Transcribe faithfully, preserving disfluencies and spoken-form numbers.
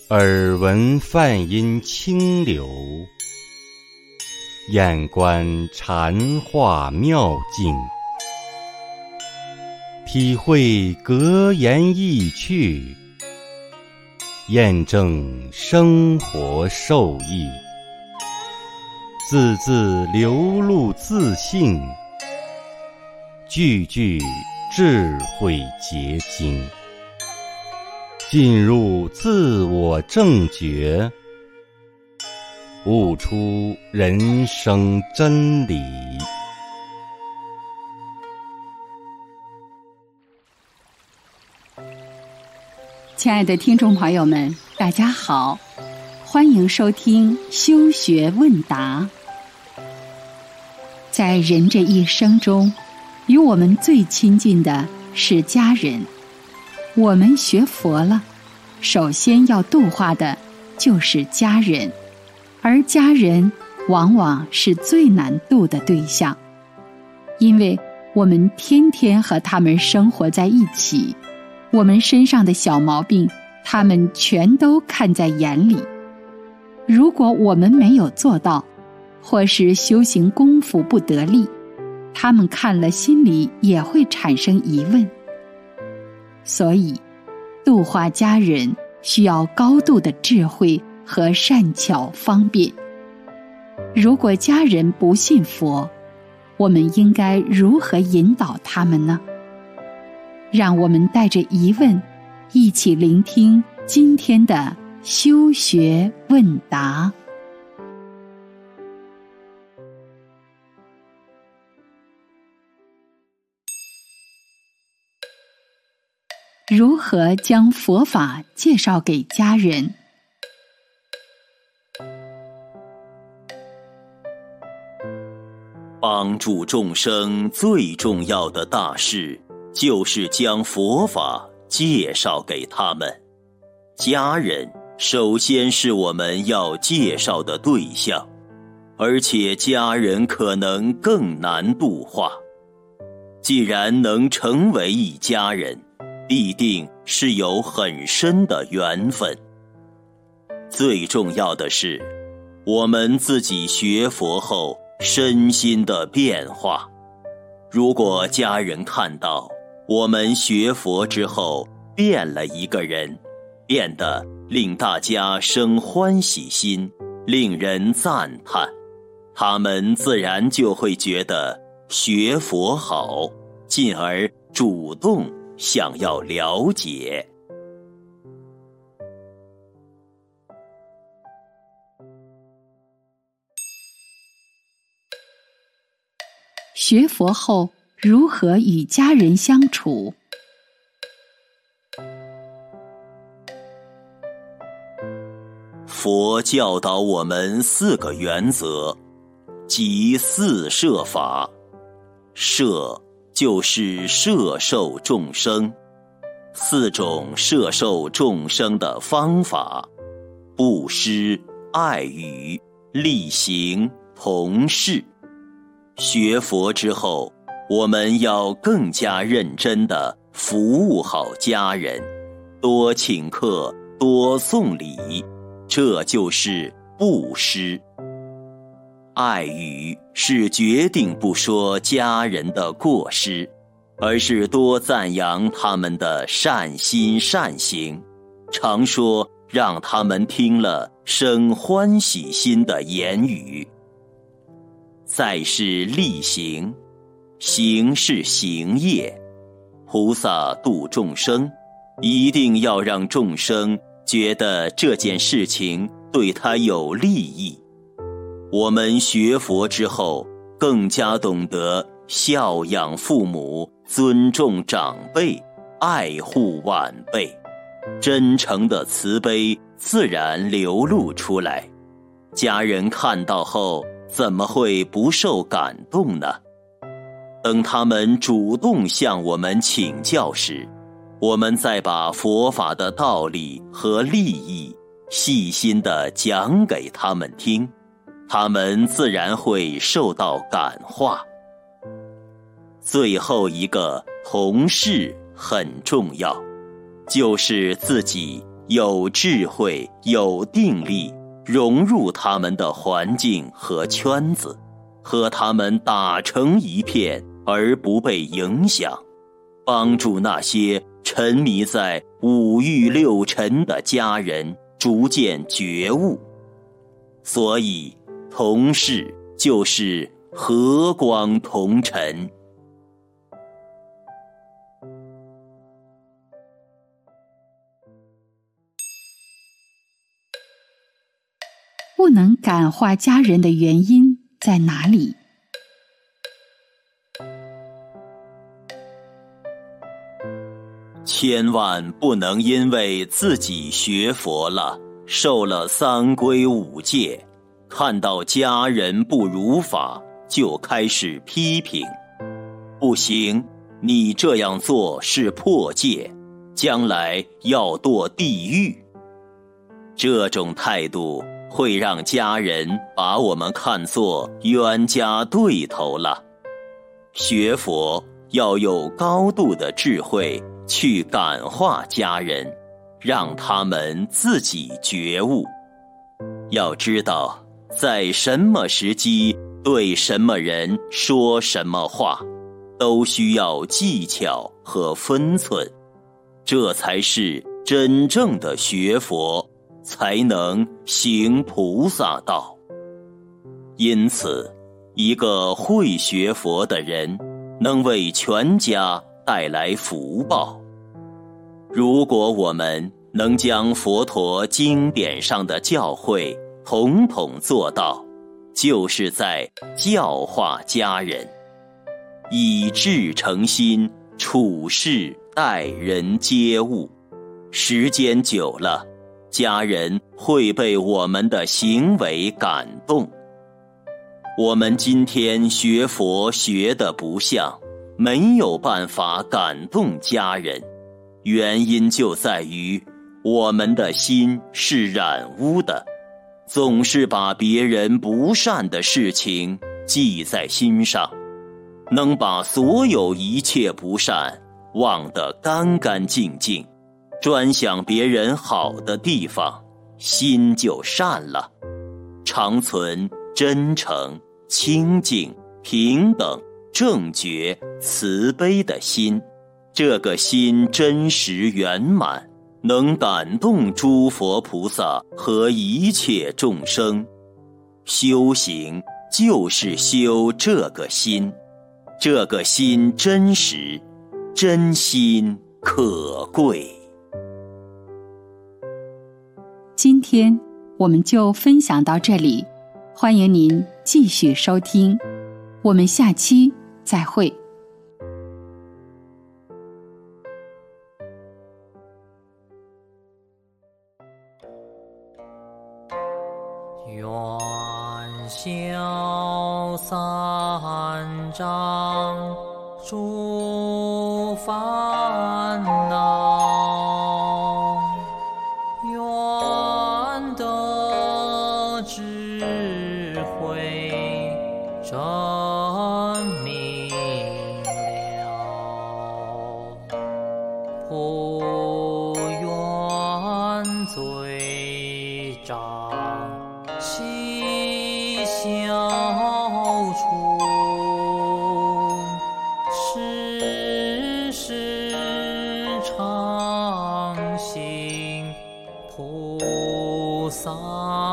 耳闻梵音清流，眼观禅化妙境，体会格言意趣，验证生活受益，字字流露自信，句句智慧结晶，进入自我正觉，悟出人生真理。 亲爱的听众朋友们，大家好，欢迎收听修学问答。在人这一生中，与我们最亲近的是家人。我们学佛了，首先要度化的就是家人，而家人往往是最难度的对象，因为我们天天和他们生活在一起，我们身上的小毛病，他们全都看在眼里。如果我们没有做到，或是修行功夫不得力，他们看了心里也会产生疑问。所以，度化家人需要高度的智慧和善巧方便。如果家人不信佛，我们应该如何引导他们呢？让我们带着疑问，一起聆听今天的修学问答。如何将佛法介绍给家人？ 帮助众生最重要的大事，就是将佛法介绍给他们。家人首先是我们要介绍的对象，而且家人可能更难度化。既然能成为一家人，必定是有很深的缘分。最重要的是，我们自己学佛后身心的变化。如果家人看到我们学佛之后变了一个人，变得令大家生欢喜心，令人赞叹，他们自然就会觉得学佛好，进而主动想要了解。 学佛后如何与家人相处？ 佛教导我们四个原则，即四摄法。摄就是摄受众生，四种摄受众生的方法：布施、爱语、力行、同事。学佛之后，我们要更加认真地服务好家人，多请客，多送礼，这就是布施。爱语是决定不说家人的过失，而是多赞扬他们的善心善行，常说让他们听了生欢喜心的言语。再是力行，行是行业，菩萨度众生，一定要让众生觉得这件事情对他有利益。我们学佛之后，更加懂得孝养父母，尊重长辈，爱护晚辈，真诚的慈悲自然流露出来。家人看到后，怎么会不受感动呢？等他们主动向我们请教时，我们再把佛法的道理和利益细心地讲给他们听，他们自然会受到感化。最后一个同事很重要，就是自己有智慧、有定力，融入他们的环境和圈子，和他们打成一片而不被影响，帮助那些沉迷在五欲六尘的家人逐渐觉悟。所以同事就是和光同尘。 不能感化家人的原因在哪里？ 千万不能因为自己学佛了，受了三规五戒，看到家人不如法，就开始批评。不行，你这样做是破戒，将来要堕地狱。这种态度会让家人把我们看作冤家对头了。学佛要有高度的智慧去感化家人，让他们自己觉悟。要知道，在什么时机对什么人说什么话，都需要技巧和分寸，这才是真正的学佛，才能行菩萨道。因此，一个会学佛的人，能为全家带来福报。如果我们能将佛陀经典上的教诲统统做到，就是在教化家人，以智诚心，处事待人接物。时间久了，家人会被我们的行为感动。我们今天学佛学得不像，没有办法感动家人，原因就在于我们的心是染污的，总是把别人不善的事情记在心上，能把所有一切不善忘得干干净净，专想别人好的地方，心就善了。常存真诚、清净、平等、正觉、慈悲的心，这个心真实圆满，能感动诸佛菩萨和一切众生。修行就是修这个心，这个心真实，真心可贵。 今天我们就分享到这里，欢迎您继续收听，我们下期再会。 愿消三障诸烦恼，愿得智慧真明了，不愿罪障悉消除，世世常行菩萨